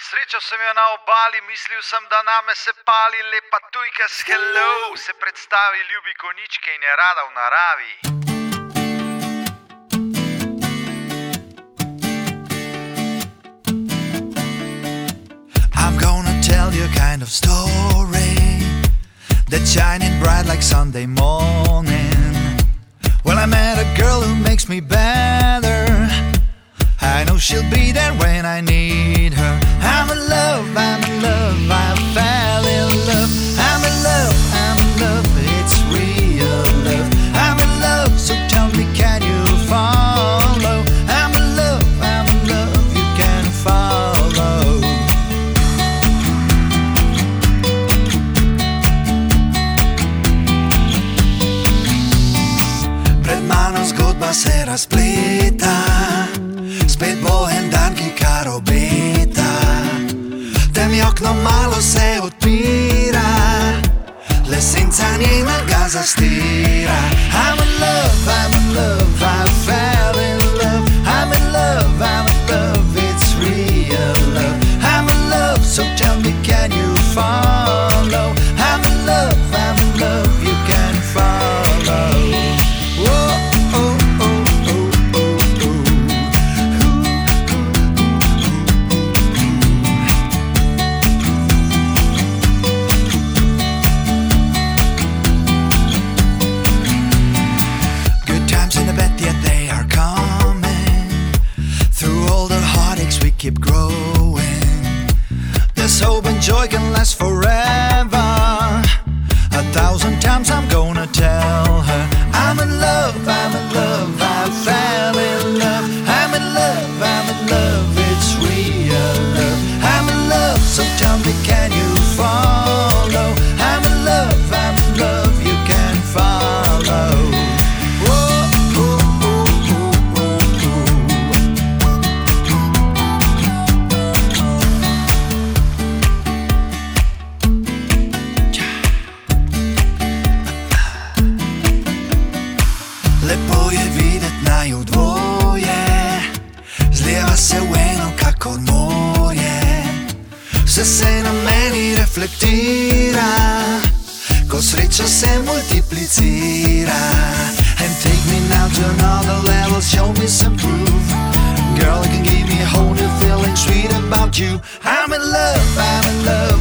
Srečal sem jo na obali, mislil sem, da name se pali lepa tujka s hello. Se predstavi, ljubi konjičke in je rada v naravi. I'm gonna tell you a kind of story that's shining bright like Sunday morning. Well, I met a girl who makes me better. I know she'll be there when I need her. I'm in love, I'm in love, I fell in love. I'm in love, I'm in love, it's real love. I'm in love, so tell me, can you follow? I'm in love, you can follow. Pred mano zgodba se razpleta, spet bo en dan, ki kar obeta. Temni okno malo se odpira, le senca njena ga zastira. I'm in love, I fell in love. I'm in love, it's real love. I'm in love, so tell me, can you follow? I'm in love, you can follow. Whoa, oh, oh, oh, oh, oh. Keep growing. This hope and joy can last forever. 1,000 times I'm gonna tell her I'm in love, I fell in love. I'm in love, it's real love. I'm in love, so tell me, can you follow? I'm in love, you can follow. Lepo je videti naju dvoje, zlieva se v eno kakor morje. Vse se na meni reflektira, ko sreča se multiplicira. And take me now to another level, show me some proof. Girl, you can give me a whole new feeling sweet about you. I'm in love,